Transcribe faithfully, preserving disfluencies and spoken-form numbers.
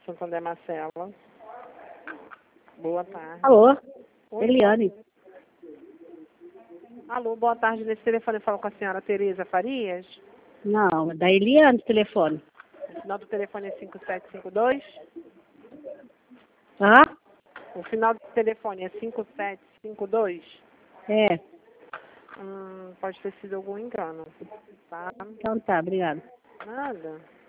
Santander Marcela. Boa tarde. Alô? Oi, Eliane. Alô, boa tarde. Nesse telefone eu falo com a senhora Tereza Farias. Não, é da Eliane o telefone. O final do telefone é cinco sete cinco dois. Tá? O final do telefone é cinco sete cinco dois. É. Hum, pode ter sido algum engano. Tá? Então tá, obrigada. Nada.